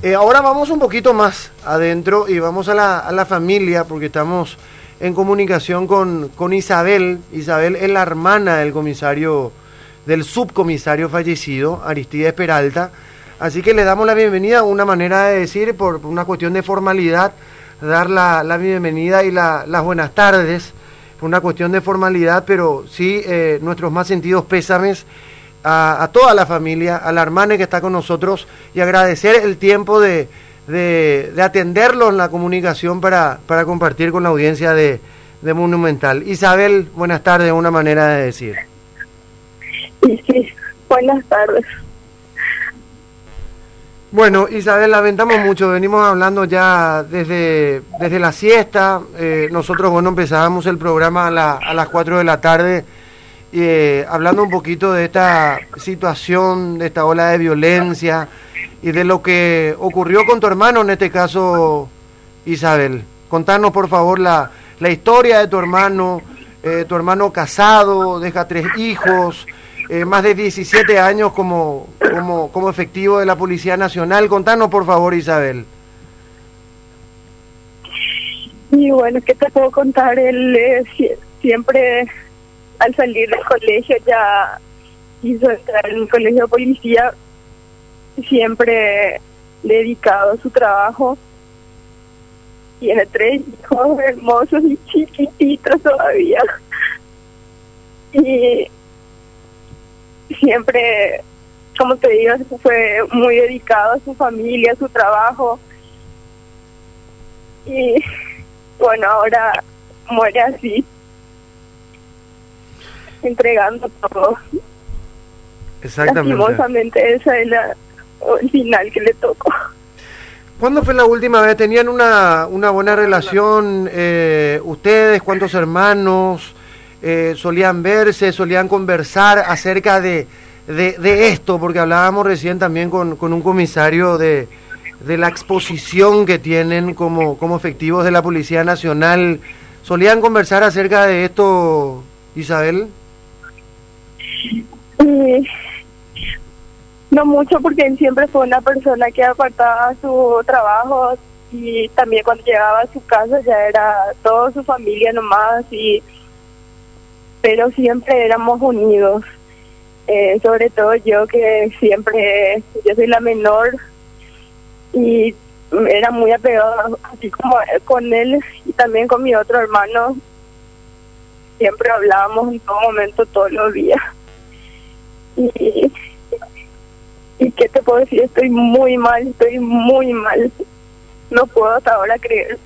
Ahora vamos un poquito más adentro y vamos a la familia, porque estamos en comunicación con Isabel. Isabel es la hermana del subcomisario fallecido, Aristides Peralta. Así que le damos la bienvenida, una manera de decir, por una cuestión de formalidad, dar la bienvenida y las buenas tardes, por una cuestión de formalidad, pero sí nuestros más sentidos pésames a toda la familia, a la hermana que está con nosotros, y agradecer el tiempo de atenderlo en la comunicación para compartir con la audiencia de Monumental. Isabel, buenas tardes, una manera de decir. Sí, buenas tardes. Bueno, Isabel, lamentamos mucho, venimos hablando ya desde la siesta. Nosotros, empezábamos el programa a las 4 de la tarde, hablando un poquito de esta situación, de esta ola de violencia y de lo que ocurrió con tu hermano, en este caso, Isabel. Contanos, por favor, la historia de tu hermano casado, deja 3 hijos, más de 17 años como efectivo de la Policía Nacional. Contanos, por favor, Isabel. Y bueno, ¿qué te puedo contar? Él siempre, al salir del colegio, ya quiso entrar en el colegio de policía, siempre dedicado a su trabajo. Tiene 3 hijos hermosos y chiquititos todavía. Y siempre, como te digo, fue muy dedicado a su familia, a su trabajo. Y bueno, ahora muere así, entregando todo. Exactamente. Lastimosamente esa es el final que le tocó. ¿Cuándo fue la última vez? ¿Tenían una buena relación ustedes? ¿Cuántos hermanos? ¿Solían verse? ¿Solían conversar acerca de esto? Porque hablábamos recién también con un comisario de la exposición que tienen como efectivos de la Policía Nacional. ¿Solían conversar acerca de esto, Isabel? No mucho, porque él siempre fue una persona que apartaba su trabajo, y también cuando llegaba a su casa ya era toda su familia nomás, pero siempre éramos unidos. Sobre todo yo, que yo soy la menor, y era muy apegado, así como con él y también con mi otro hermano. Siempre hablábamos en todo momento, todos los días. ¿Y qué te puedo decir? Estoy muy mal. No puedo hasta ahora creer.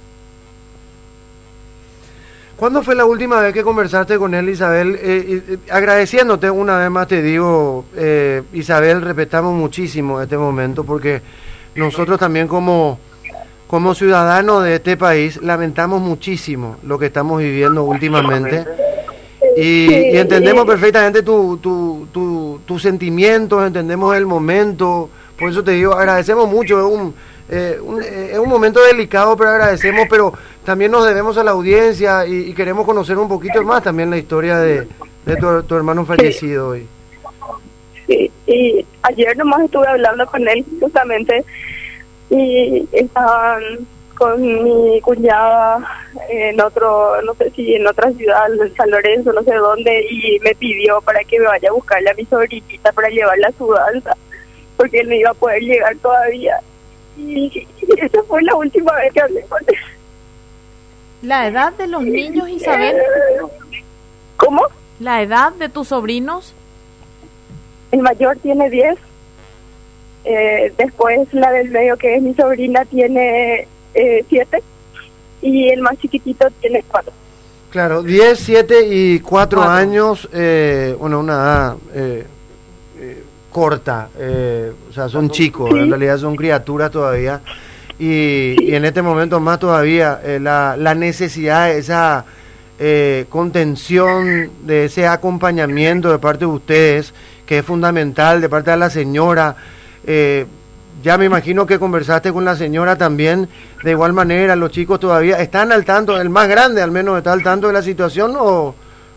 ¿Cuándo fue la última vez que conversaste con él, Isabel? Agradeciéndote una vez más, te digo, Isabel, respetamos muchísimo este momento, porque nosotros también como ciudadanos de este país lamentamos muchísimo lo que estamos viviendo últimamente. Y entendemos perfectamente tus sentimientos, entendemos el momento. Por eso te digo, agradecemos mucho. Es un momento delicado, pero agradecemos, pero también nos debemos a la audiencia y queremos conocer un poquito más también la historia de tu hermano fallecido hoy. Sí, y ayer nomás estuve hablando con él justamente, y estaban con mi cuñada en otro, no sé si en otra ciudad, en San Lorenzo, no sé dónde, y me pidió para que me vaya a buscarle a mi sobrinita para llevarla a su danza, porque él no iba a poder llegar todavía. Y esa fue la última vez que hablé con él. ¿La edad de los niños, Isabel? ¿Cómo? ¿La edad de tus sobrinos? El mayor tiene 10. Después la del medio, que es mi sobrina, tiene 7. Y el más chiquitito tiene 4. Claro, 10, 7 y 4 años, una edad corta, o sea, son chicos, en realidad son criaturas todavía, y en este momento más todavía la necesidad de esa contención, de ese acompañamiento de parte de ustedes, que es fundamental, de parte de la señora. Ya me imagino que conversaste con la señora también, de igual manera. Los chicos todavía están al tanto, el más grande al menos está al tanto de la situación, o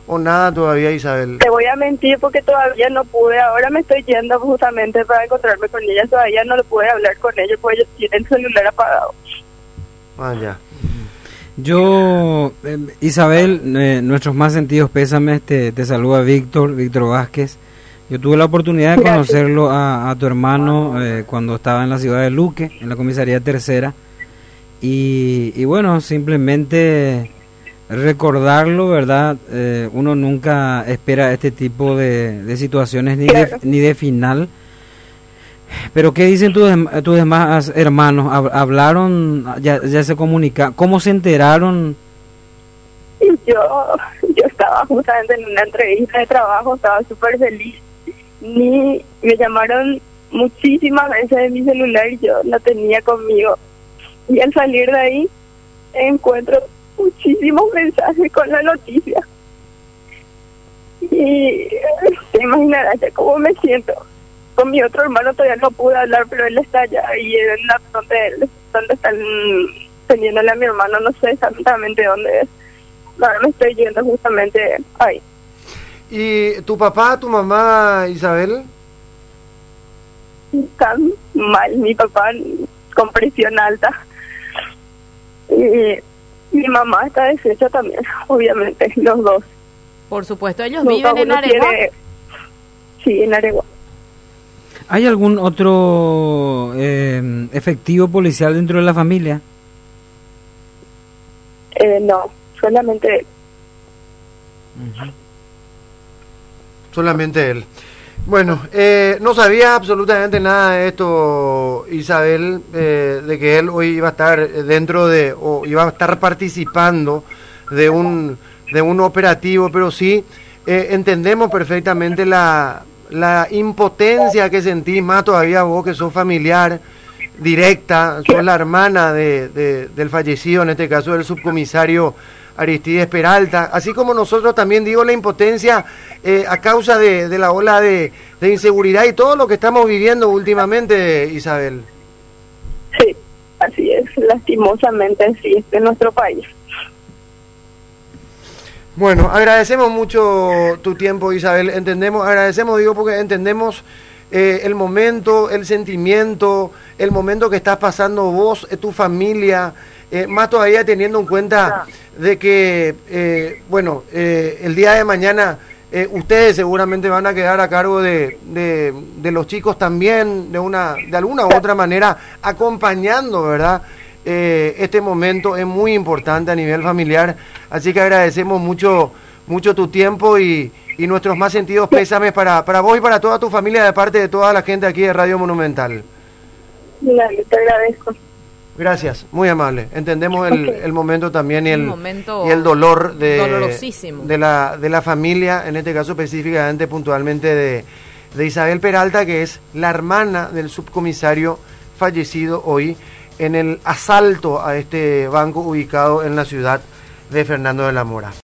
o nada todavía, Isabel? Te voy a mentir porque todavía no pude. Ahora me estoy yendo justamente para encontrarme con ella. Todavía no le pude hablar con ella porque ella tiene el celular apagado. Ah, ya. Yo, Isabel, nuestros más sentidos pésames, te saluda Víctor Vázquez. Yo tuve la oportunidad de conocerlo a tu hermano cuando estaba en la ciudad de Luque, en la comisaría tercera, y bueno, simplemente recordarlo, ¿verdad? Uno nunca espera este tipo de situaciones ni de final. Pero ¿qué dicen tus demás hermanos? ¿Hablaron? ¿Ya se comunicaron? ¿Cómo se enteraron? Yo estaba justamente en una entrevista de trabajo, estaba súper feliz. Me llamaron muchísimas veces de mi celular y yo la tenía conmigo. Y al salir de ahí encuentro muchísimos mensajes con la noticia. Y te imaginarás ya cómo me siento. Con mi otro hermano todavía no pude hablar, pero él está allá y en la donde están teniéndole a mi hermano, no sé exactamente dónde es. Ahora me estoy yendo justamente ahí. ¿Y tu papá, tu mamá, Isabel? Están mal, mi papá con presión alta. Y mi mamá está deshecha también, obviamente, los dos. Por supuesto, ellos viven en Areguá. Sí, en Areguá. ¿Hay algún otro efectivo policial dentro de la familia? No, solamente él. Solamente él. Bueno, no sabía absolutamente nada de esto, Isabel, de que él hoy iba a estar o iba a estar participando de un operativo, pero sí entendemos perfectamente la impotencia que sentís, más todavía vos que sos familiar directa, sos la hermana del fallecido, en este caso del subcomisario Aristides Peralta, así como nosotros también digo la impotencia a causa de la ola de inseguridad y todo lo que estamos viviendo últimamente, Isabel. Sí, así es, lastimosamente así es en nuestro país. Bueno, agradecemos mucho tu tiempo, Isabel. Agradecemos, digo, porque entendemos el momento, el sentimiento, el momento que estás pasando vos, tu familia, más todavía teniendo en cuenta de que, el día de mañana ustedes seguramente van a quedar a cargo de los chicos también, de alguna u otra manera, acompañando, ¿verdad? Este momento es muy importante a nivel familiar, así que agradecemos mucho tu tiempo y nuestros más sentidos pésames para vos y para toda tu familia de parte de toda la gente aquí de Radio Monumental. Dale, te agradezco. Gracias, muy amable. Entendemos el momento también y el dolor dolorosísimo de la familia, en este caso específicamente, puntualmente de Isabel Peralta, que es la hermana del subcomisario fallecido hoy en el asalto a este banco ubicado en la ciudad de Fernando de la Mora.